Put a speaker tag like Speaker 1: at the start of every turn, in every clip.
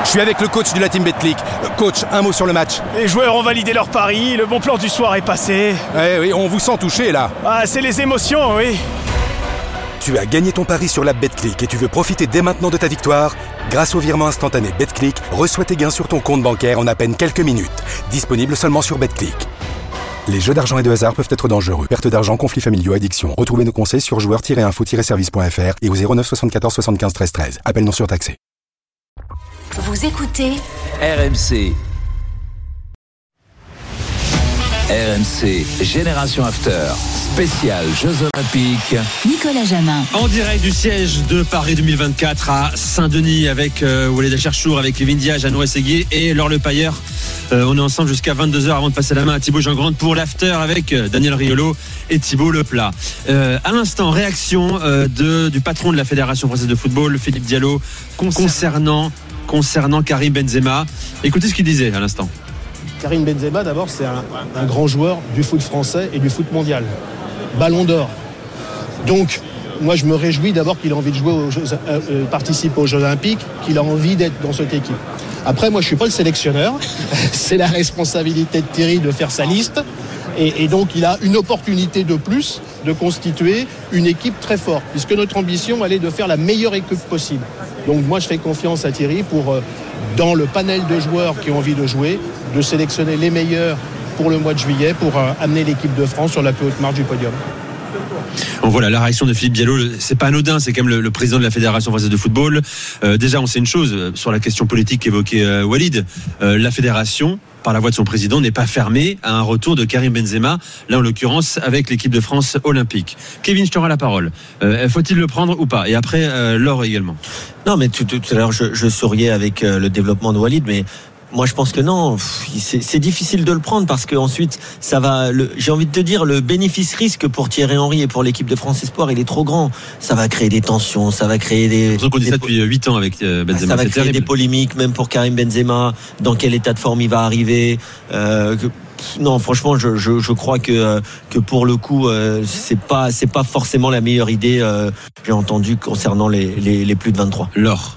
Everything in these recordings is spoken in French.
Speaker 1: suis avec le coach de la team Betclic. Coach, un mot sur le match.
Speaker 2: Les joueurs ont validé leur pari, le bon plan du soir est passé.
Speaker 1: Oui, on vous sent touché là.
Speaker 2: Ah, c'est les émotions, oui.
Speaker 1: Tu as gagné ton pari sur l'app Betclic et tu veux profiter dès maintenant de ta victoire? Grâce au virement instantané Betclic, reçois tes gains sur ton compte bancaire en à peine quelques minutes. Disponible seulement sur Betclic. Les jeux d'argent et de hasard peuvent être dangereux. Perte d'argent, conflits familiaux, addiction. Retrouvez nos conseils sur joueurs-info-service.fr et au 09 74 75 13 13. Appel non surtaxé.
Speaker 3: Vous écoutez
Speaker 4: RMC. RMC Génération After, spécial Jeux Olympiques.
Speaker 3: Nicolas Jamin.
Speaker 5: En direct du siège de Paris 2024 à Saint-Denis avec Walid Acharchour, avec Kevin Diaz, Jeannot Rességuier et Laure Lepailleur. On est ensemble jusqu'à 22h avant de passer la main à Thibaut Jean-Grande pour l'after avec Daniel Riolo et Thibaut Leplat. À l'instant, réaction du patron de la Fédération française de football, Philippe Diallo, concernant Karim Benzema. Écoutez ce qu'il disait à l'instant.
Speaker 6: Karim Benzema, d'abord, c'est un grand joueur du foot français et du foot mondial. Ballon d'or. Donc, moi, je me réjouis d'abord qu'il a envie de jouer participer aux Jeux Olympiques, qu'il a envie d'être dans cette équipe. Après, moi, je ne suis pas le sélectionneur. C'est la responsabilité de Thierry de faire sa liste. Et donc, il a une opportunité de plus de constituer une équipe très forte, puisque notre ambition, elle est de faire la meilleure équipe possible. Donc, moi, je fais confiance à Thierry pour, dans le panel de joueurs qui ont envie de jouer, de sélectionner les meilleurs pour le mois de juillet pour amener l'équipe de France sur la plus haute marche du podium.
Speaker 5: Bon, voilà, la réaction de Philippe Diallo, c'est pas anodin, c'est quand même le président de la Fédération française de football. Déjà, on sait une chose sur la question politique qu'évoquait Walid. La Fédération, par la voix de son président, n'est pas fermée à un retour de Karim Benzema, là en l'occurrence avec l'équipe de France olympique. Kevin, je te rends la parole. Faut-il le prendre ou pas? Et après, Laure également.
Speaker 7: Non, mais tout à l'heure, je souriais avec le développement de Walid, mais moi, je pense que non, c'est difficile de le prendre parce que ensuite, ça va. J'ai envie de te dire, le bénéfice-risque pour Thierry Henry et pour l'équipe de France Espoir, il est trop grand. Ça va créer des tensions, ça va créer des.
Speaker 5: On dit ça depuis 8 ans avec Benzema.
Speaker 7: Ça va créer des polémiques, même pour Karim Benzema. Dans quel état de forme il va arriver Non, franchement, je crois que pour le coup, c'est pas forcément la meilleure idée. J'ai entendu concernant les plus de 23.
Speaker 5: Laure.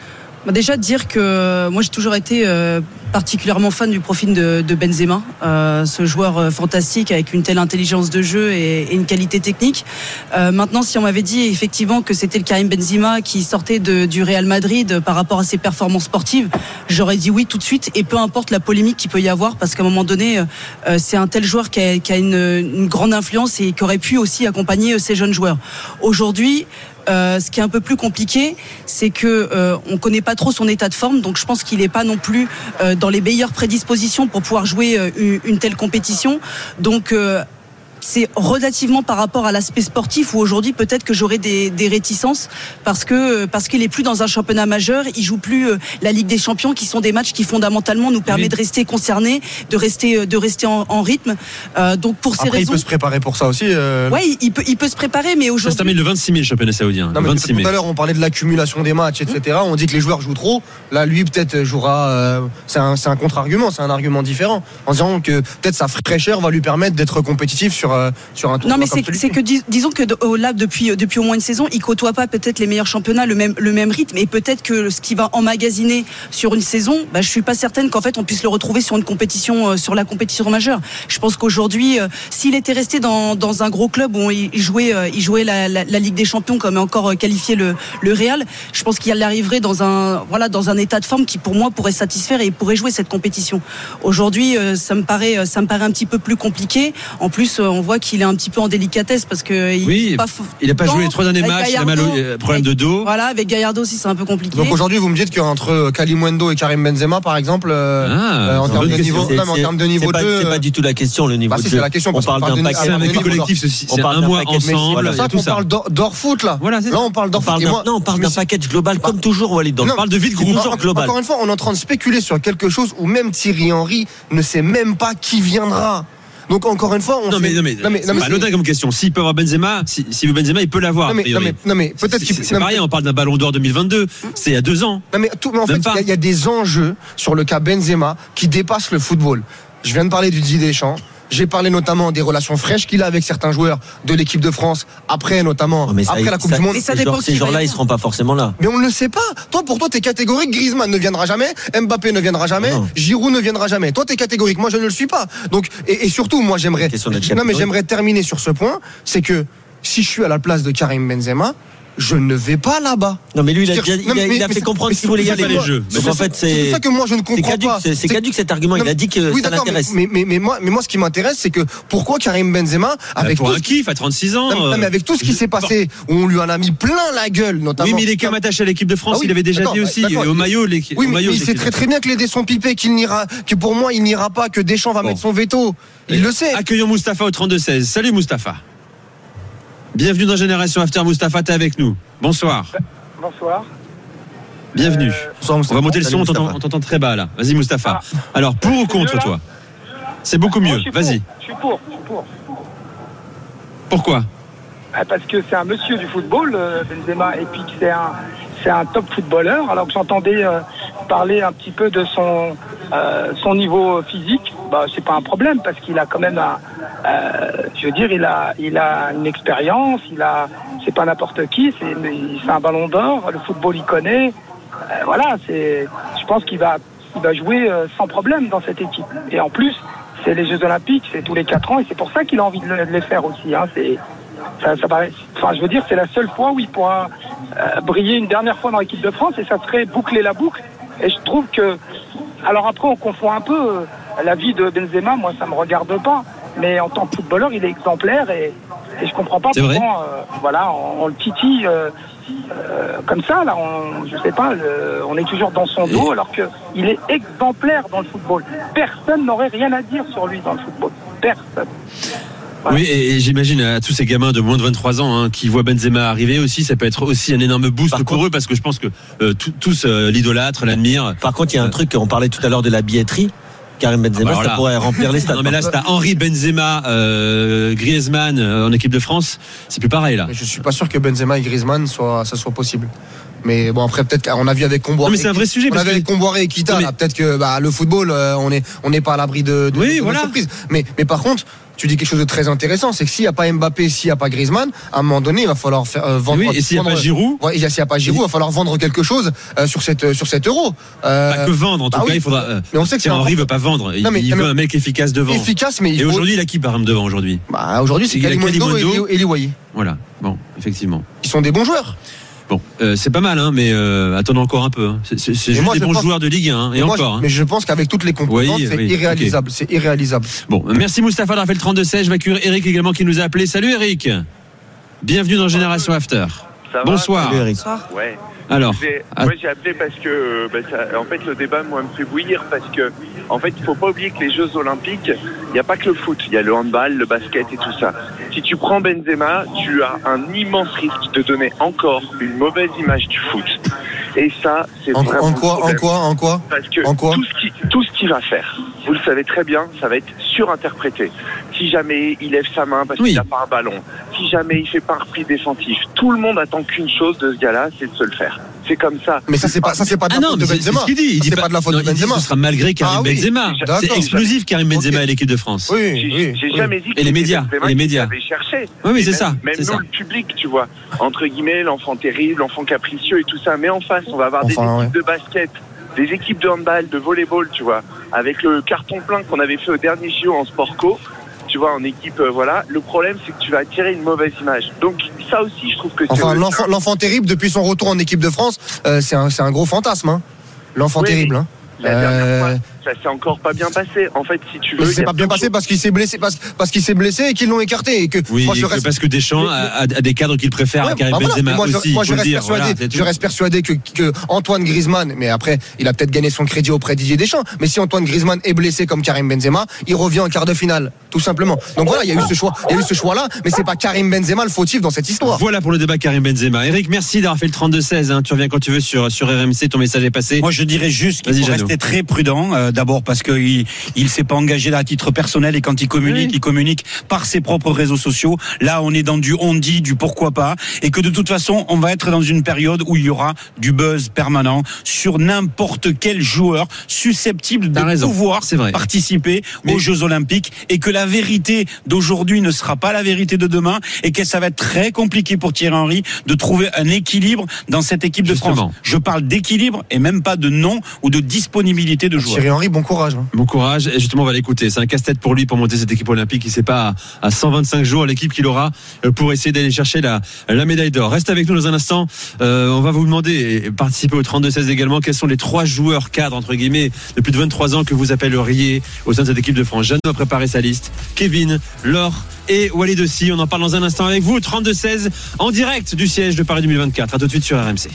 Speaker 8: Déjà dire que moi j'ai toujours été particulièrement fan du profil de Benzema, ce joueur fantastique avec une telle intelligence de jeu et une qualité technique. Maintenant, si on m'avait dit effectivement que c'était le Karim Benzema qui sortait du Real Madrid par rapport à ses performances sportives, j'aurais dit oui tout de suite, et peu importe la polémique qu'il peut y avoir, parce qu'à un moment donné c'est un tel joueur qui a une grande influence et qui aurait pu aussi accompagner ces jeunes joueurs. Aujourd'hui, ce qui est un peu plus compliqué, c'est que on connaît pas trop son état de forme, donc je pense qu'il est pas non plus dans les meilleures prédispositions pour pouvoir jouer une telle compétition. Donc c'est relativement par rapport à l'aspect sportif où aujourd'hui peut-être que j'aurais des réticences parce qu'il est plus dans un championnat majeur, il joue plus la Ligue des Champions, qui sont des matchs qui fondamentalement nous permettent de rester concernés, de rester en rythme. Donc pour ces
Speaker 9: Après,
Speaker 8: raisons,
Speaker 9: il peut se préparer pour ça aussi.
Speaker 8: Oui, il peut se préparer, mais aujourd'hui.
Speaker 5: Ça se termine le 26 mai, le championnat saoudien.
Speaker 9: Non, mais
Speaker 5: 26 mai.
Speaker 9: tout à l'heure, on parlait de l'accumulation des matchs, etc. On dit que les joueurs jouent trop. Là, lui, peut-être jouera. C'est un contre-argument, c'est un argument différent. En disant que peut-être sa fraîcheur va lui permettre d'être compétitif sur un tournoi.
Speaker 8: Non, mais
Speaker 9: comme
Speaker 8: c'est que disons que là depuis au moins une saison, il côtoie pas peut-être les meilleurs championnats, le même rythme, et peut-être que ce qu'il va emmagasiner sur une saison, je suis pas certaine qu'en fait on puisse le retrouver sur une compétition, sur la compétition majeure. Je pense qu'aujourd'hui, s'il était resté dans un gros club où il jouait la Ligue des Champions, comme est encore qualifié le Real, je pense qu'il arriverait dans un état de forme qui pour moi pourrait satisfaire et pourrait jouer cette compétition. Aujourd'hui, ça me paraît un petit peu plus compliqué. En plus, on voit qu'il est un petit peu en délicatesse parce que
Speaker 5: il n'a pas joué les 3 derniers matchs, il a mal au problème de dos.
Speaker 8: Voilà, avec Gallardo aussi, c'est un peu compliqué.
Speaker 9: Donc aujourd'hui, vous me dites qu'entre Kalimundo et Karim Benzema, par exemple, en termes de niveau de jeu,
Speaker 7: c'est pas du tout la question, le niveau de jeu.
Speaker 9: C'est la question.
Speaker 7: On parle d'un paquet
Speaker 5: collectif, c'est un mois ensemble.
Speaker 9: On parle d'hors foot là. Là, on parle d'hors foot.
Speaker 7: Non, on parle d'un package global comme toujours, Walid.
Speaker 5: On parle de vide groupe.
Speaker 9: Encore une fois, on est en train de spéculer sur quelque chose où même Thierry Henry ne sait même pas qui viendra. Donc encore une fois,
Speaker 5: c'est pas anodin comme question. S'il peut avoir Benzema, s'il veut Benzema, il peut l'avoir.
Speaker 9: Non mais peut-être
Speaker 5: c'est pas rien. On parle d'un Ballon d'Or 2022. C'est il y a 2 ans.
Speaker 9: Mais en fait, il y a des enjeux sur le cas Benzema qui dépassent le football. Je viens de parler du Didier Deschamps. J'ai parlé notamment des relations fraîches qu'il a avec certains joueurs de l'équipe de France, après notamment, après la Coupe du Monde.
Speaker 7: Ces gens-là, ils seront pas forcément là.
Speaker 9: Mais on ne le sait pas. Toi, pour toi, t'es catégorique. Griezmann ne viendra jamais. Mbappé ne viendra jamais. Giroud ne viendra jamais. Toi, t'es catégorique. Moi, je ne le suis pas. Donc, et surtout, moi, j'aimerais terminer sur ce point. C'est que si je suis à la place de Karim Benzema, je ne vais pas là-bas.
Speaker 7: Non, mais lui, il a fait comprendre qu'il voulait y aller.
Speaker 5: Les jeux.
Speaker 7: Donc en fait,
Speaker 9: c'est ça que moi je ne comprends pas.
Speaker 7: C'est caduque cet argument. Il a dit que ça l'intéresse.
Speaker 9: Mais moi, ce qui m'intéresse, c'est que pourquoi Karim Benzema, avec
Speaker 5: pour un kiff à 36 ans.
Speaker 9: Non, mais avec tout ce qui s'est passé, où on lui en a mis plein la gueule, notamment.
Speaker 5: Oui, mais il est quand même attaché à l'équipe de France. Il avait déjà dit aussi au maillot.
Speaker 9: Oui, mais il sait très bien que les dés sont pipés, que pour moi, il n'ira pas, que Deschamps va mettre son veto. Il le sait.
Speaker 5: Accueillons Mustapha au 32-16. Salut Mustapha. Bienvenue dans Génération After. Mustapha, t'es avec nous. Bonsoir.
Speaker 10: Bonsoir.
Speaker 5: Bienvenue. On va monter le son, on t'entend très bas là. Vas-y Mustapha. Alors, pour ou contre toi? C'est beaucoup mieux. Vas-y.
Speaker 10: Je suis pour.
Speaker 5: Pourquoi?
Speaker 10: Parce que c'est un monsieur du football, Benzema, et puis que c'est un top footballeur. Alors que j'entendais parler un petit peu de son niveau physique, c'est pas un problème parce qu'il a quand même il a une expérience, c'est pas n'importe qui, c'est un ballon d'or, le football il connaît, je pense qu'il va jouer sans problème dans cette équipe. Et en plus, c'est les Jeux Olympiques, c'est tous les 4 ans et c'est pour ça qu'il a envie de les faire aussi. Ça paraît, c'est la seule fois où il pourra briller une dernière fois dans l'équipe de France et ça serait boucler la boucle. Et je trouve que, alors après on confond un peu la vie de Benzema, moi ça me regarde pas, mais en tant que footballeur il est exemplaire et je comprends pas pourquoi on le titille comme ça là, je sais pas, on est toujours dans son dos alors que il est exemplaire dans le football. Personne n'aurait rien à dire sur lui dans le football, personne.
Speaker 5: Oui, et j'imagine à tous ces gamins de moins de 23 ans qui voient Benzema arriver aussi, ça peut être aussi un énorme boost pour eux parce que je pense que tous l'idolâtrent, l'admirent.
Speaker 7: Par contre, il y a un truc, on parlait tout à l'heure de la billetterie. Karim Benzema, ça pourrait remplir les stades.
Speaker 5: Non, mais là, c'est Henry, Benzema, Griezmann en équipe de France, c'est plus pareil là.
Speaker 9: Mais je suis pas sûr que Benzema et Griezmann ça soit possible. Mais bon, après peut-être qu'on a vu avec Comboiré.
Speaker 5: Non, mais c'est un vrai sujet.
Speaker 9: On avait avec Comboiré et Kita. Peut-être que le football, on n'est pas à l'abri de surprises. Mais par contre, tu dis quelque chose de très intéressant, c'est que s'il n'y a pas Mbappé, s'il n'y a pas Griezmann, à un moment donné, il va falloir vendre.
Speaker 5: Oui, et s'il n'y a pas Giroud,
Speaker 9: s'il n'y a pas Giroud, il va falloir vendre quelque chose sur cet euro.
Speaker 5: Pas que vendre, en tout cas, il faudra.
Speaker 9: Mais on sait que
Speaker 5: Henry veut pas vendre. Il veut un mec efficace devant.
Speaker 9: Mais
Speaker 5: et aujourd'hui, il a qui par exemple devant aujourd'hui?
Speaker 9: Aujourd'hui, c'est Kalimundo et Liwaye.
Speaker 5: Voilà. Bon, effectivement.
Speaker 9: Ils sont des bons joueurs.
Speaker 5: Bon, c'est pas mal, mais attendons encore un peu. C'est juste des bons joueurs de Ligue 1, et encore.
Speaker 9: Mais je pense qu'avec toutes les composantes, c'est irréalisable. Okay. C'est irréalisable.
Speaker 5: Bon, merci Mustapha d'avoir fait le 32-16. Je vais accueillir Eric également qui nous a appelé. Salut Eric. Bienvenue dans Génération After. Bonsoir.
Speaker 7: Salut Eric.
Speaker 5: Ouais. Alors,
Speaker 11: moi j'ai appelé parce que en fait le débat moi me fait bouillir parce que en fait il faut pas oublier que les Jeux Olympiques, il n'y a pas que le foot, il y a le handball, le basket et tout ça. Si tu prends Benzema, tu as un immense risque de donner encore une mauvaise image du foot. Et ça, c'est vraiment
Speaker 9: en quoi
Speaker 11: Parce que tout ce qu'il va faire, vous le savez très bien, ça va être surinterprété. Si jamais il lève sa main parce qu'il n'a pas un ballon, si jamais il fait pas un repli défensif, tout le monde attend qu'une chose de ce gars-là, c'est de se le faire. C'est comme ça.
Speaker 9: Mais ça c'est pas de la faute de Benzema.
Speaker 5: C'est ce qu'il dit. Il dit
Speaker 9: pas de la faute de Benzema.
Speaker 5: Ce sera malgré Karim Benzema. C'est explosif Karim Benzema et l'équipe de France.
Speaker 11: J'ai jamais dit que
Speaker 5: les médias
Speaker 11: avaient cherché.
Speaker 5: Oui, c'est ça.
Speaker 11: Même nous, le public, tu vois, entre guillemets, l'enfant terrible, l'enfant capricieux et tout ça. Mais en face, on va avoir des équipes de basket, des équipes de handball, de volleyball, tu vois, avec le carton plein qu'on avait fait au dernier JO en sport co. Tu vois, en équipe, le problème, c'est que tu vas attirer une mauvaise image. Donc, ça aussi, je trouve que c'est...
Speaker 9: l'enfant terrible, depuis son retour en équipe de France, c'est un gros fantasme, L'enfant terrible,
Speaker 11: La dernière fois, ça s'est encore pas bien passé. En fait, si tu veux.
Speaker 9: C'est pas bien passé parce qu'il s'est blessé, parce qu'il s'est blessé et qu'ils l'ont écarté. Et que
Speaker 5: parce que Deschamps a des cadres qu'il préfère à Karim Benzema aussi.
Speaker 9: Moi, je reste persuadé que Antoine Griezmann, mais après, il a peut-être gagné son crédit auprès de Didier Deschamps. Mais si Antoine Griezmann est blessé comme Karim Benzema, il revient en quart de finale, tout simplement. Donc voilà, il y a eu ce choix-là, mais c'est pas Karim Benzema le fautif dans cette histoire.
Speaker 5: Voilà pour le débat Karim Benzema. Eric, merci d'avoir fait le 32-16. Tu reviens quand tu veux sur RMC. Ton message est passé.
Speaker 12: Moi, je dirais juste qu'il faut rester très prudent d'abord parce qu'il s'est pas engagé à titre personnel et quand il communique, il communique par ses propres réseaux sociaux. Là, on est dans du on dit, du pourquoi pas, et que de toute façon, on va être dans une période où il y aura du buzz permanent sur n'importe quel joueur susceptible de pouvoir participer aux Jeux Olympiques, et que la vérité d'aujourd'hui ne sera pas la vérité de demain, et que ça va être très compliqué pour Thierry Henry de trouver un équilibre dans cette équipe de France. Je parle d'équilibre et même pas de nom ou de disponibilité de joueurs.
Speaker 9: Thierry Henry, bon courage.
Speaker 5: Bon courage, et justement on va l'écouter. C'est un casse-tête pour lui pour monter cette équipe olympique. Il ne sait pas à 125 jours l'équipe qu'il aura pour essayer d'aller chercher la médaille d'or. Reste avec nous dans un instant. On va vous demander, et participer au 32-16 également, quels sont les 3 joueurs cadres entre guillemets de plus de 23 ans que vous appelleriez au sein de cette équipe de France. Jeannot a préparé sa liste. Kevin, Laure et Walid aussi. On en parle dans un instant avec vous. 32-16 en direct du siège de Paris 2024. À tout de suite sur RMC.